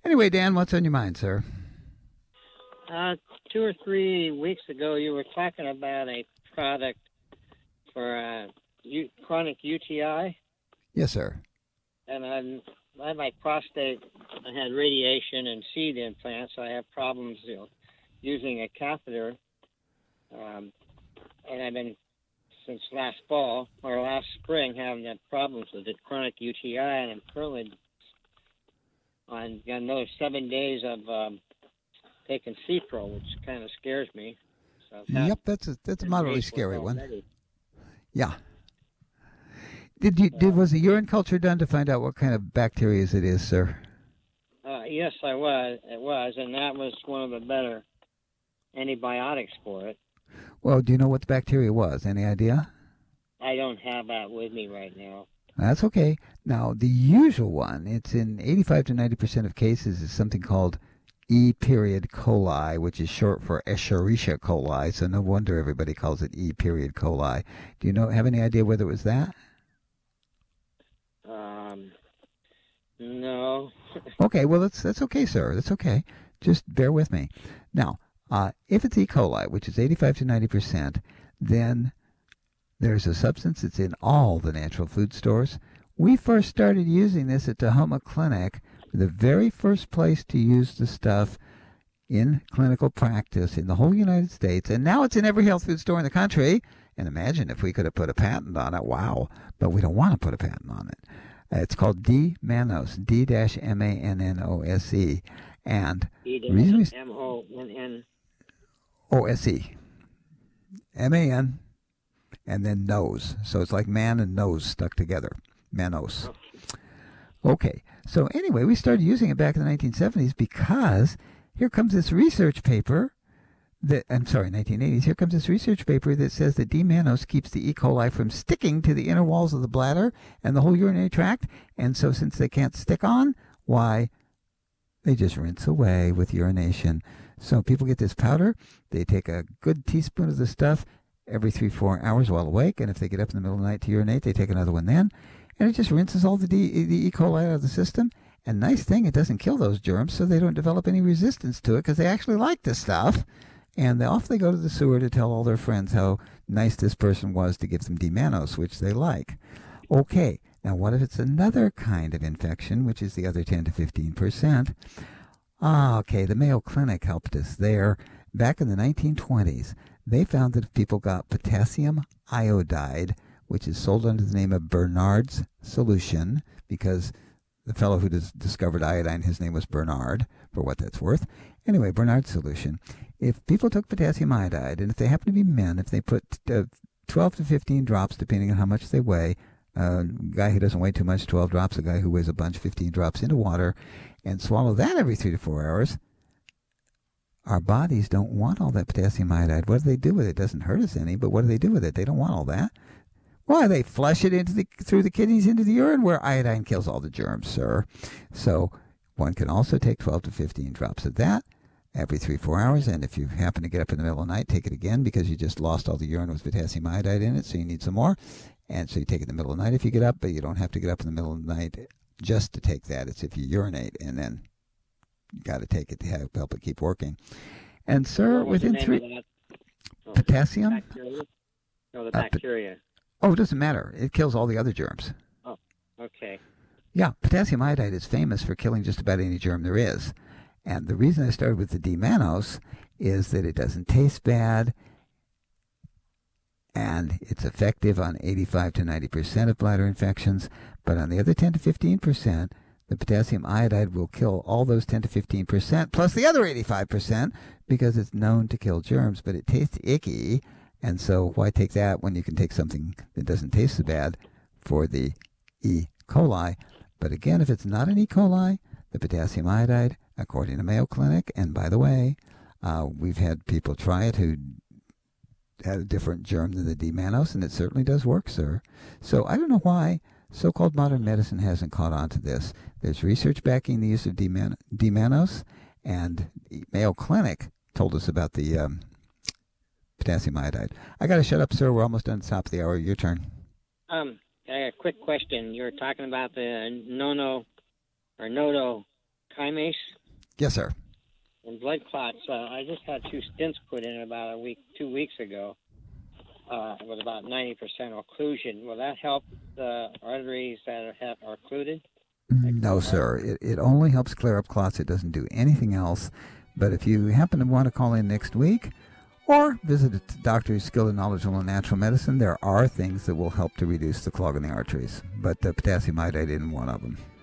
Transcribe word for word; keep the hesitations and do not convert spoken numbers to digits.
Anyway, Dan, what's on your mind, sir? Uh, two or three weeks ago, you were talking about a product for uh, U- chronic U T I. Yes, sir. And I'm, I have my prostate. I had radiation and seed implants. So I have problems, you know, using a catheter. Um, and I've been, since last fall or last spring, having had problems with it, chronic U T I. And I'm currently on got another seven days of um, taking Cipro, which kind of scares me. So Yep, that's a that's a moderately scary one. Yeah. Did you did was a urine culture done to find out what kind of bacteria it is, sir? Uh, yes, I was. It was, and that was one of the better antibiotics for it. Well, do you know what the bacteria was? Any idea? I don't have that with me right now. That's okay. Now, the usual one, it's in eighty-five to ninety percent of cases, is something called E. period coli, which is short for Escherichia coli, so no wonder everybody calls it E. period coli. Do you know have any idea whether it was that? Um, no. Okay, well, that's that's okay, sir. That's okay. Just bear with me. Now, uh, if it's E. coli, which is eighty-five to ninety percent, then there's a substance that's in all the natural food stores. We first started using this at Tahoma Clinic, the very first place to use the stuff in clinical practice in the whole United States, and now it's in every health food store in the country. And imagine if we could have put a patent on it. Wow. But we don't want to put a patent on it. Uh, it's called D-mannose, D M A N N O S E. And D M O N N O S E. M A N and then nose. So it's like man and nose stuck together. Mannose. Okay. So anyway, we started using it back in the nineteen seventies because here comes this research paper that, I'm sorry, nineteen eighties. Here comes this research paper that says that D-mannose keeps the E. coli from sticking to the inner walls of the bladder and the whole urinary tract. And so since they can't stick on, why, they just rinse away with urination. So people get this powder. They take a good teaspoon of the stuff every three, four hours while awake. And if they get up in the middle of the night to urinate, they take another one then. And it just rinses all the, D, the E. coli out of the system. And nice thing, it doesn't kill those germs, so they don't develop any resistance to it because they actually like this stuff. And they, off they go to the sewer to tell all their friends how nice this person was to give them D-mannose, which they like. Okay, now what if it's another kind of infection, which is the other ten to fifteen percent? Ah, okay, the Mayo Clinic helped us there. Back in the nineteen twenties, they found that if people got potassium iodide, which is sold under the name of Bernard's solution, because the fellow who dis- discovered iodine, his name was Bernard, for what that's worth. Anyway, Bernard's solution. If people took potassium iodide, and if they happen to be men, if they put uh, twelve to fifteen drops, depending on how much they weigh, a uh, guy who doesn't weigh too much, twelve drops, a guy who weighs a bunch, fifteen drops into water, and swallow that every three to four hours, our bodies don't want all that potassium iodide. What do they do with it? It doesn't hurt us any, but what do they do with it? They don't want all that. Why, they flush it into the through the kidneys into the urine, where iodine kills all the germs, sir. So one can also take twelve to fifteen drops of that every three, four hours. And if you happen to get up in the middle of the night, take it again because you just lost all the urine with potassium iodide in it, so you need some more. And so you take it in the middle of the night if you get up, but you don't have to get up in the middle of the night just to take that. It's if you urinate, and then you got to take it to help, help it keep working. And, sir, within three... Oh, potassium? Bacteria? No, the bacteria. Uh, Oh, it doesn't matter. It kills all the other germs. Oh, okay. Yeah, potassium iodide is famous for killing just about any germ there is. And the reason I started with the D-mannose is that it doesn't taste bad, and it's effective on eighty-five to ninety percent of bladder infections. But on the other ten to fifteen percent, the potassium iodide will kill all those ten to fifteen percent, plus the other eighty-five percent, because it's known to kill germs, but it tastes icky. And so why take that when you can take something that doesn't taste so bad for the E. coli? But again, if it's not an E. coli, the potassium iodide, according to Mayo Clinic, and by the way, uh, we've had people try it who had a different germ than the D-mannose, and it certainly does work, sir. So I don't know why so-called modern medicine hasn't caught on to this. There's research backing the use of D-mannose, and Mayo Clinic told us about the... Um, potassium iodide. I got to shut up, sir. We're almost done at the top of the hour. Your turn. Um, a quick question. You were talking about the nono or nodo chymase Yes, sir. and blood clots. Uh, I just had two stents put in about a week, two weeks ago, uh, with about ninety percent occlusion. Will that help the arteries that are, are occluded? No, sir. It, it only helps clear up clots. It doesn't do anything else. But if you happen to want to call in next week or visit a doctor who's skilled and knowledgeable in natural medicine, there are things that will help to reduce the clog in the arteries. But uh, potassium iodide isn't one of them.